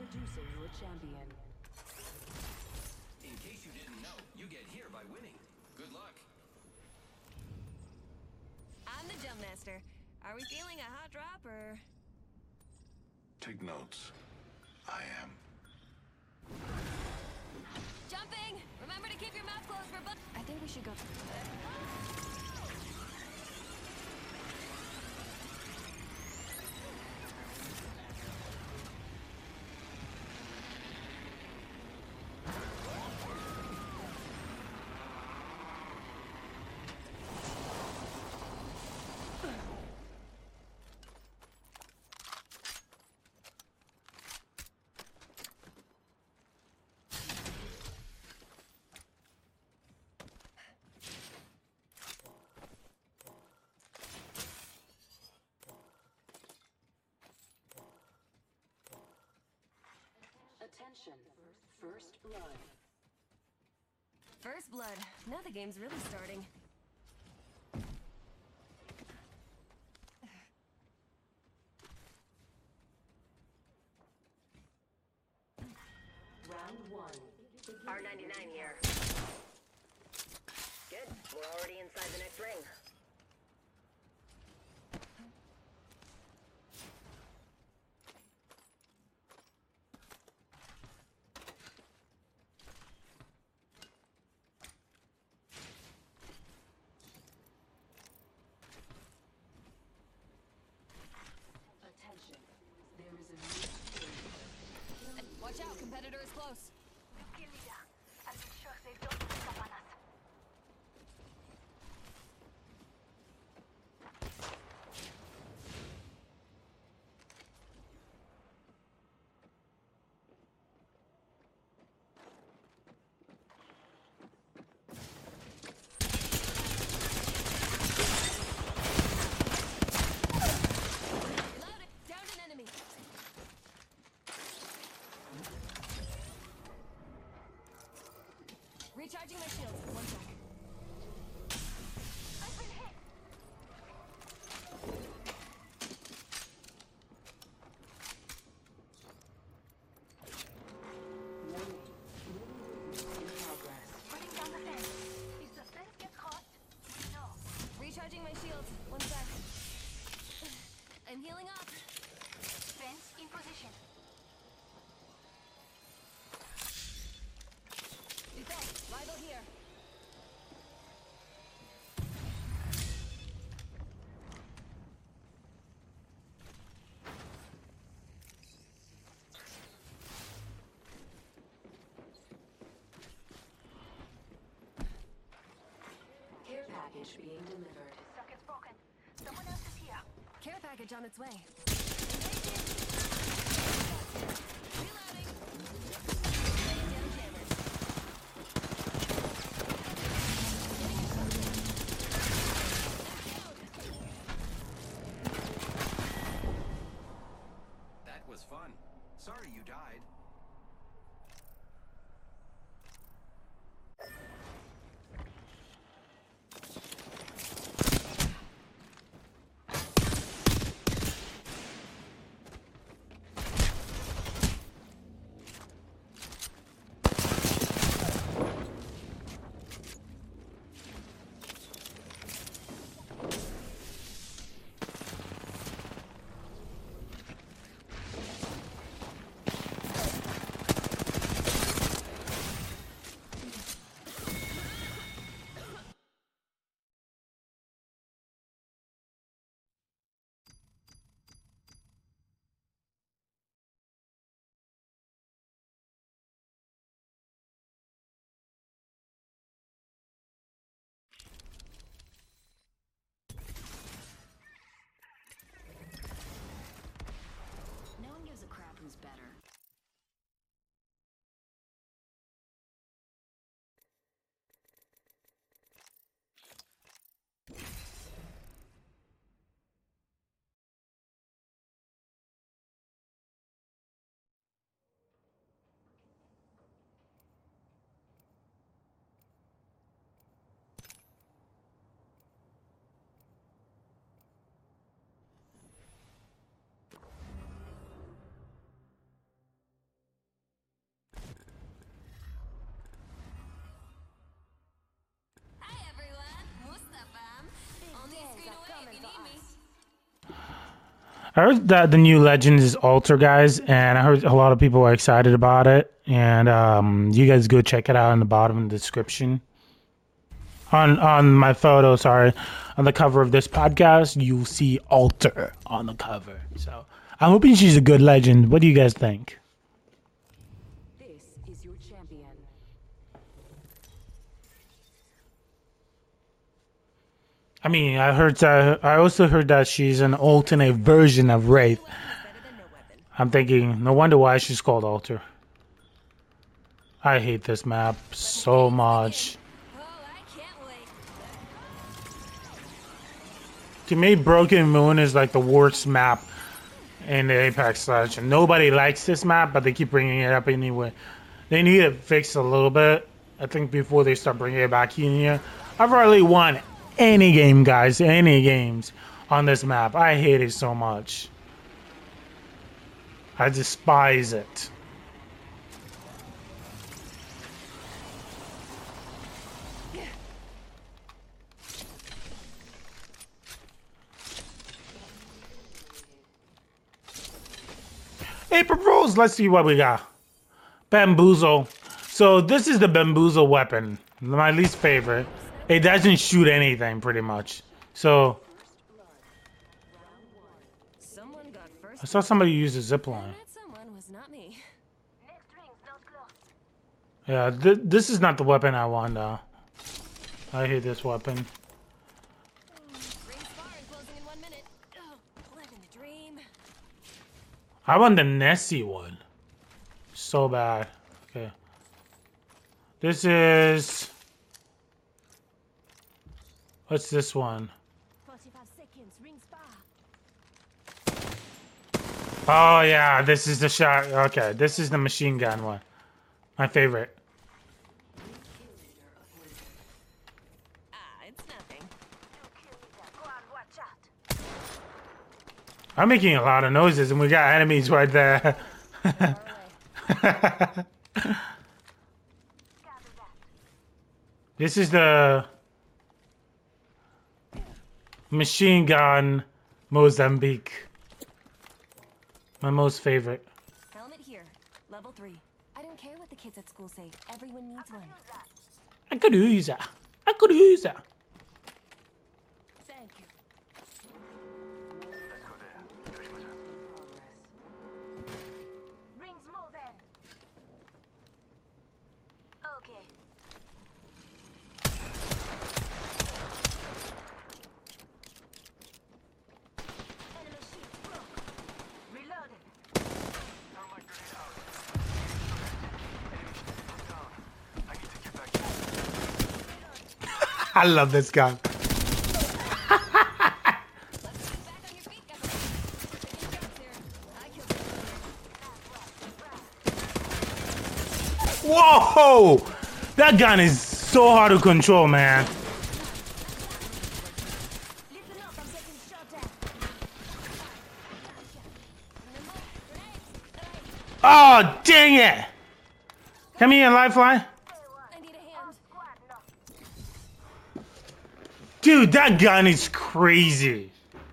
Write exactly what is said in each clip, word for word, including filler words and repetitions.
Introducing your champion. In case you didn't know, you get here by winning. Good luck. I'm the Jump Master. Are we feeling a hot drop or... Take notes. I am. Jumping! Remember to keep your mouth closed for bu- I think we should go... Attention. First blood. First blood. Now the game's really starting. Round one. R ninety-nine here. Good. We're already inside the next ring. Attention. There is a new Watch out, competitor is close. Kill leader. I'll be sure they don't pick up on us. Reloading. Down an enemy. Recharging my shields. One sec. I've been hit. warning. In progress. Running down the fence. If the fence gets crossed, we know. Recharging my shields. One sec. I'm healing up. Fence in position. Defense. Rival here. Care package being delivered. Circuit's broken. Someone else is here. Care package on its way. Reloading. Laying down jammers. That was fun. Sorry you died. I heard that the new Legends is Alter, guys, and I heard a lot of people are excited about it. And um, you guys go check it out in the bottom of the description. On on my photo, sorry, on the cover of this podcast, you'll see Alter on the cover. So I'm hoping she's a good legend. What do you guys think? This is your champion. I mean, I heard that. I also heard that she's an alternate version of Wraith. Better than no weapon. I'm thinking, no wonder why she's called Alter. I hate this map so much. Oh, I can't wait. To me, Broken Moon is like the worst map in the Apex Legends. Nobody likes this map, but they keep bringing it up anyway. They need it fixed a little bit, I think, before they start bringing it back in here. I've already won any game, guys, any games on this map. I hate it so much. I despise it. April Fools, let's see what we got. Bamboozle. So this is the Bamboozle weapon. My least favorite. It doesn't shoot anything, pretty much. So Someone got first. I saw somebody use a zip line. That someone was not me. Next ring's not close. Yeah, th this is not the weapon I want, though. I hate this weapon. Ring's far and closing in one minute. Oh, living the dream. I want the Nessie one. So bad. Okay. This is... What's this one? forty-five seconds. Ring's far. Oh, yeah, this is the shot. Okay, this is the machine gun one. My favorite. Ah, it's nothing. You kill leader. Go on, watch out. I'm making a lot of noises, and we got enemies right there. Gather that. This is the machine gun Mozambique. My most favorite. Helmet here. Level three. I don't care what the kids at school say. Everyone needs one. Use that. I could use that. I could use that. Thank you. Rings moving. Okay. Enemy shield broke. Reloading. I love this gun. Back on your feet, guys. Taking shots here. I killed the other. Whoa! That gun is so hard to control, man. Listen up, I'm taking shot at. Oh, dang it! Come here, Lifeline. I need a hand. Squad knock. Dude, that gun is crazy.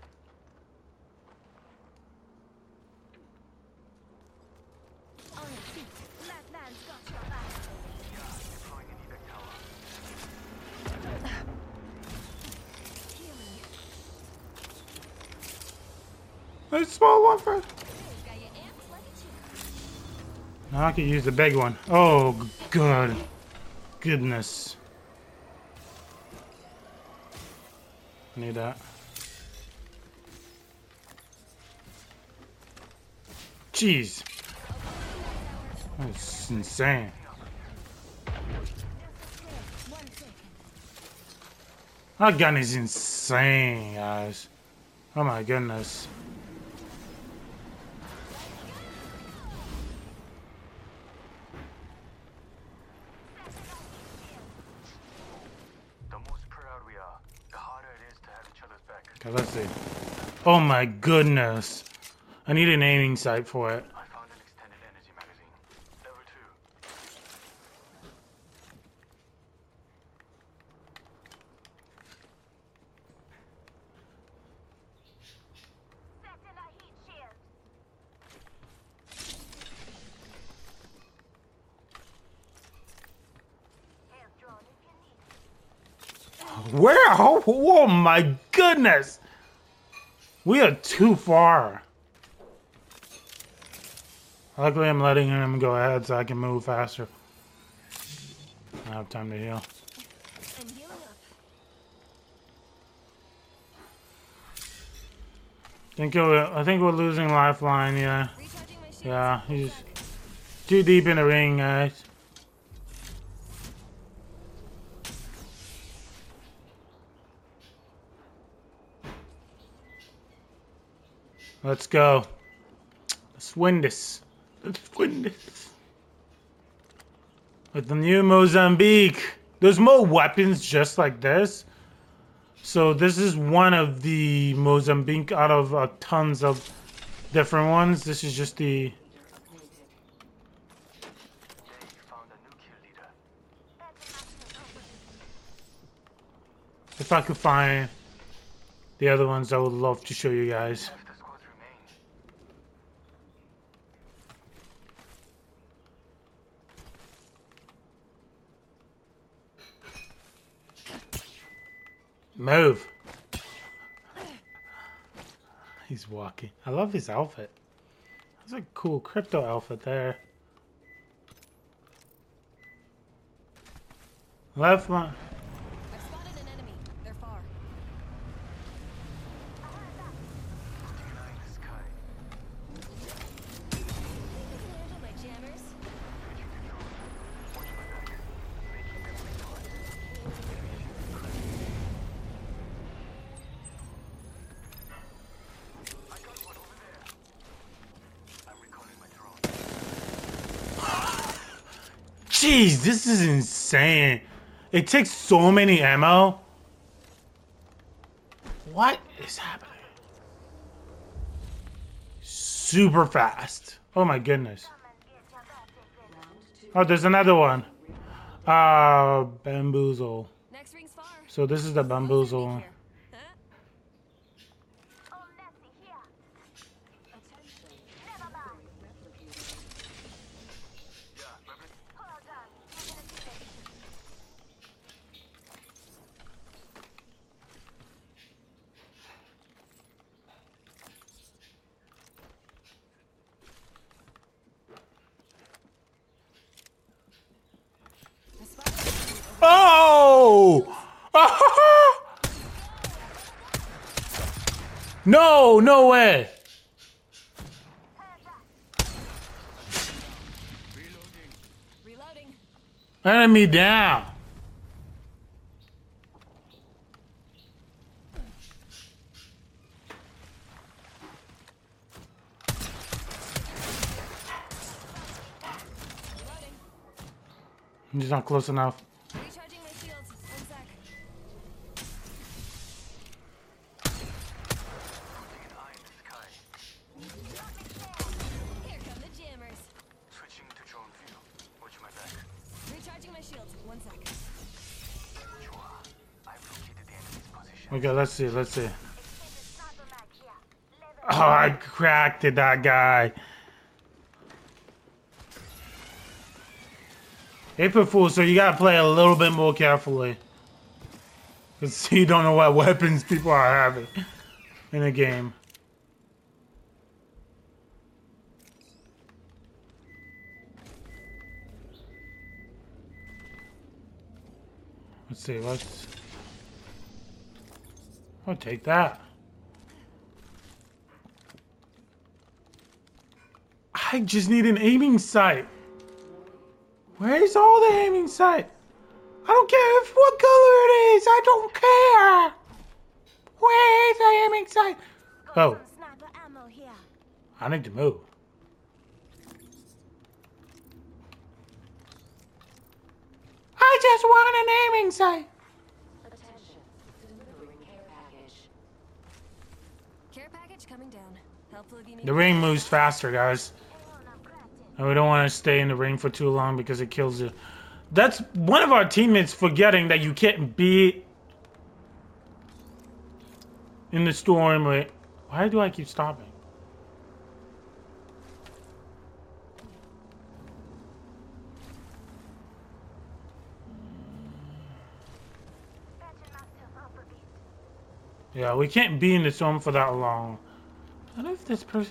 On your feet. Last man's got your back. A small one first. Got your amped like a chick. Now I can use the big one. Oh, g- good. Goodness. I need that. Jeez. That's insane. One second. That gun is insane, guys. Oh my goodness. The more spread out we are, the harder it is to have each other's back. Okay, let's see. Oh my goodness. I need an aiming sight for it. I found an extended energy magazine. Level two. Satellite heat Where? Oh, oh my goodness! We are too far. Luckily, I'm letting him go ahead so I can move faster. I have time to heal. I'm healing up. Think we're, I think we're losing lifeline. Yeah, Recharging my shields. yeah. One He's sec. too deep in the ring, guys. Let's go. Let's win this. Let's win this. With the new Mozambique, there's more weapons just like this. So this is one of the Mozambique out of uh, tons of different ones. This is just the... They found a new kill leader. If I could find the other ones, I would love to show you guys. Half the squads remain. Move. He's walking. I love his outfit. That's a cool crypto outfit there. Left one. I've spotted an enemy. They're far. Eye in the sky. You can handle my jammers. Watch my back. Making them retard. I got one over there. I'm recalling my drone. Jeez, this is insane. It takes so many ammo. What is happening? Super fast. Oh my goodness. Oh, there's another one. Uh, bamboozle. Next ring's far. So this is the bamboozle. Here. Huh? Oh, Nessie, here. Never mind. Yeah, Reverend. Hold on. I'm gonna do it. I spotted an enemy. Oh! No, no way. Reloading. Enemy down. Reloading. He's not close enough. Recharging my shields. One sec. Putting an eye in the sky. Here come the jammers. Switching to drone view. Watch my back. Recharging my shields. One sec. Chua. I've located the enemy's position. Okay, let's see, let's see. It's sniper mag here. Level Oh, I cracked it, that guy. April Fool, so you gotta play a little bit more carefully. Because you don't know what weapons people are having in a game. Let's see, let's... I'll take that. I just need an aiming sight. Where's all the aiming sight? I don't care if what color it is. I don't care. Where's the aiming sight? got Oh, some sniper ammo here. I need to move. I just want an aiming sight. Attention. Delivering care package. Care package coming down. Helpful if you need. The ring moves faster, guys. Hang on, I'm crafting. And we don't want to stay in the ring for too long because it kills you. That's one of our teammates forgetting that you can't be in the storm. Wait, why do I keep stopping? Patching myself Yeah, we can't be in the storm for that long. I don't know if this person.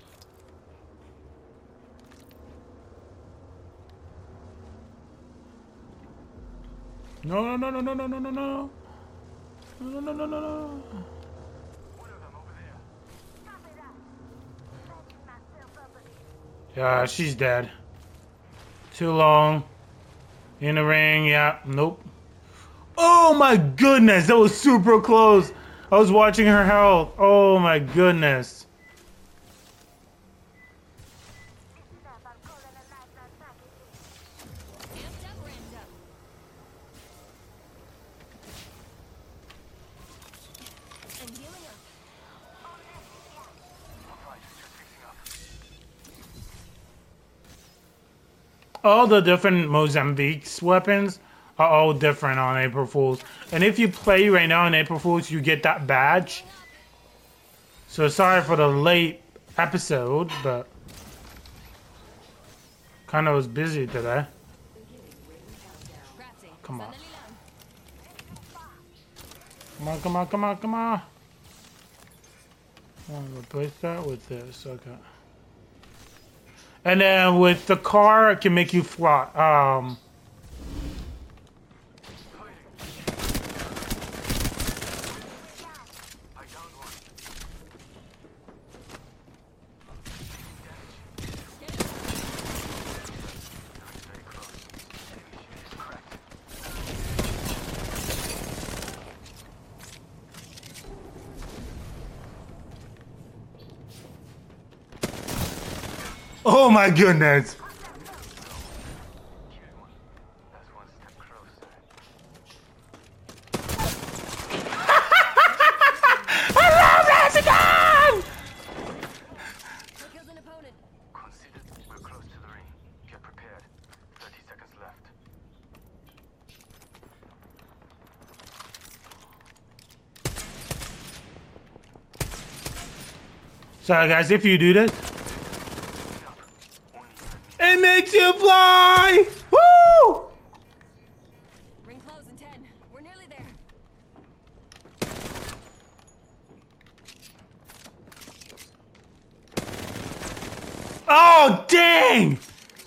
No, no, no, no, no, no, no, no, no. No, no, no, no, no. One of them over there. Copy that. Setting myself up again. Yeah, she's dead. Too long. In the ring, yeah, nope. Oh my goodness, that was super close. I was watching her health. Oh my goodness. Stop, I'm calling a lifeline package. Amped up, ramped up. I'm healing up. I'm fine, just fixing up. All the different Mozambique's weapons are all different on April Fools. And if you play right now on April Fools, you get that badge. So sorry for the late episode, but kind of was busy today. Crafting. Come on. Sandali lang. Come on, come on, come on, come on. I'm gonna replace that with this, okay. And then with the car, it can make you fly. Um, I downed one. Very close. Enemy shield is cracked. oh my goodness. Killed one. That's one step closer. I love this again! I killed an opponent. Consider we're close to the ring. Get prepared. Thirty seconds left. Sorry guys, if you do this, Stop. Only you and me. it makes you fly! Woo! Ring close in ten. We're nearly there. Oh, dang!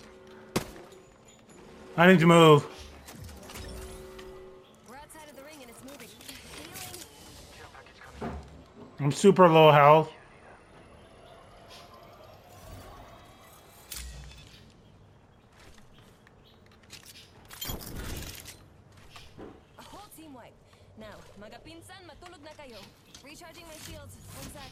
I need to move. We're outside of the ring and it's moving. Healing. Care package coming. I'm super low health. A whole team wipe. Now, mga pinsan, matulog na kayo. Recharging my shields. One sec.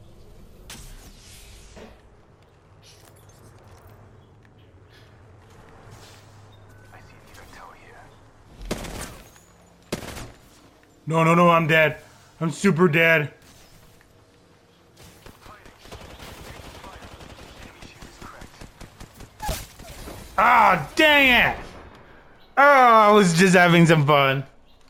I see an evac tower here. No, no, no, I'm dead. I'm super dead. Fighting. Taking fire. Enemy shield is cracked. Ah, dang it! Oh, I was just having some fun.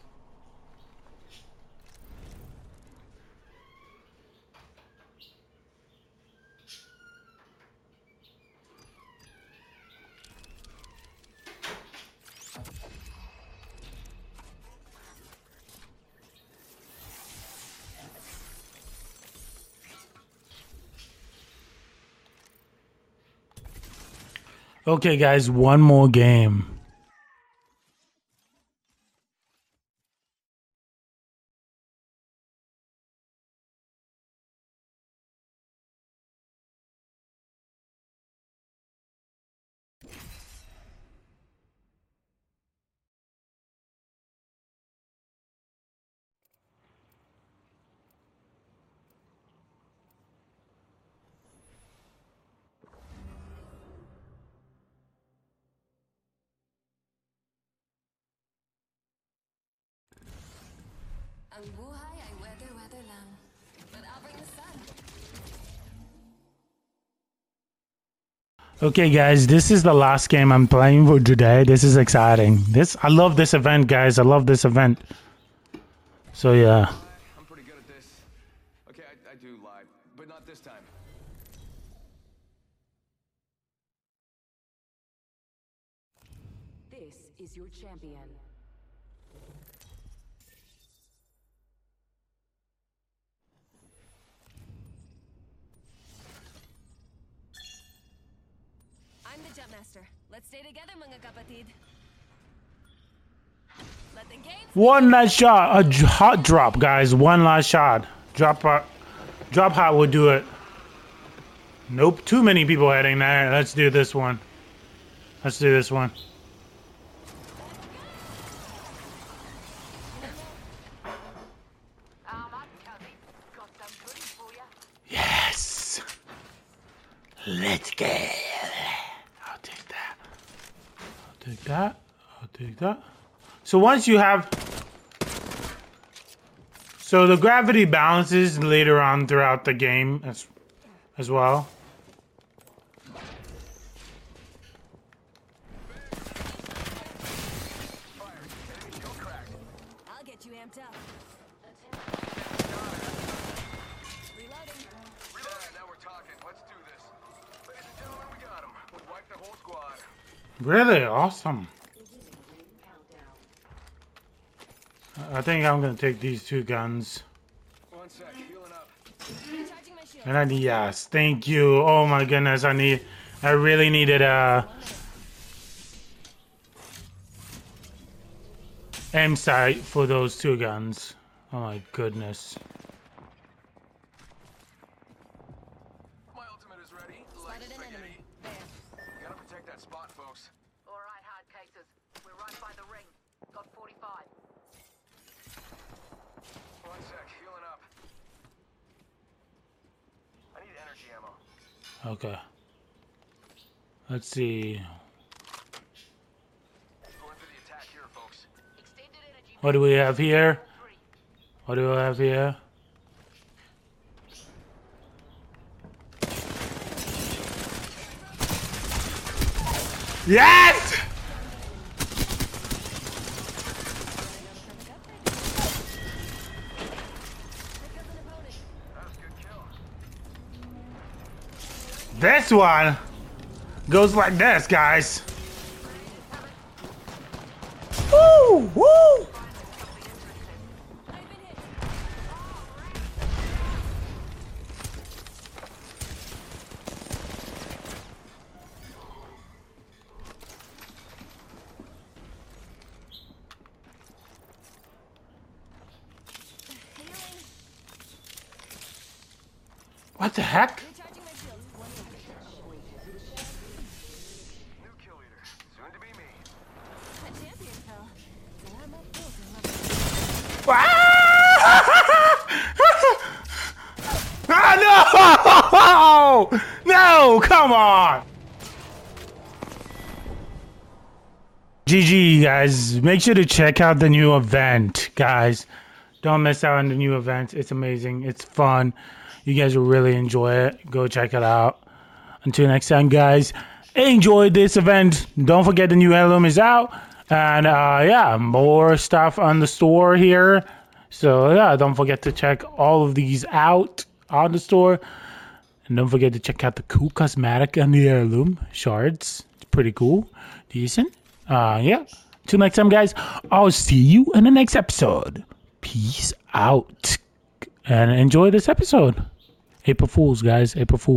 Okay, guys, one more game. Ang buhay ay weather-weather lang. But I'll bring the sun. Okay, guys, this is the last game I'm playing for today. This is exciting. This I love this event, guys. I love this event. So yeah. I'm pretty good at this. Okay, I, I do lie, but not this time. This is your champion. Let's stay together, mga kapatid. Let the game. One last shot. A j- hot drop, guys. One last shot. Drop uh, drop hot will do it. Nope. Too many people heading there. Let's do this one. Let's do this one. Yes. Let's go. I'll take that. I'll take that. I'll take that. So once you have... So the gravity balances later on throughout the game as, as well. I'll get you amped up. Reloading. Yeah, now we're talking. Let's do this. Ladies and gentlemen, we got him. We wiped the whole squad. Really awesome. I think I'm gonna take these two guns. One sec, healing up. Recharging my shield. And I need, yes, thank you. Oh my goodness, I need, I really needed a aim sight for those two guns. Oh my goodness. My ultimate is ready. Like Spotted an spaghetti. enemy. There. You gotta protect that spot, folks. All right, hard cases. We're right by the ring. Got forty-five. One sec, healing up. I need energy ammo. Okay. Let's see. Going for the attack here, folks. Extended energy. What do we have here? Three. What do we have here? Yes! That was a good kill. This one goes like this, guys. Woo! Woo! I've been hit. Healing. What the heck? Recharging my shields. One New kill leader. Soon to be me. A champion fell. So I'm up close and love Ah, no! No, come on! G G, guys. Make sure to check out the new event, guys. Don't miss out on the new event. It's amazing. It's fun. You guys will really enjoy it. Go check it out. Until next time, guys. Enjoy this event. Don't forget the new heirloom is out. And, uh, yeah, more stuff on the store here. So, yeah, don't forget to check all of these out on the store. And don't forget to check out the cool cosmetic and the heirloom shards. It's pretty cool. Decent. Uh, yeah. Till next time, guys. I'll see you in the next episode. Peace out. And enjoy this episode. April Fools, guys. April Fools.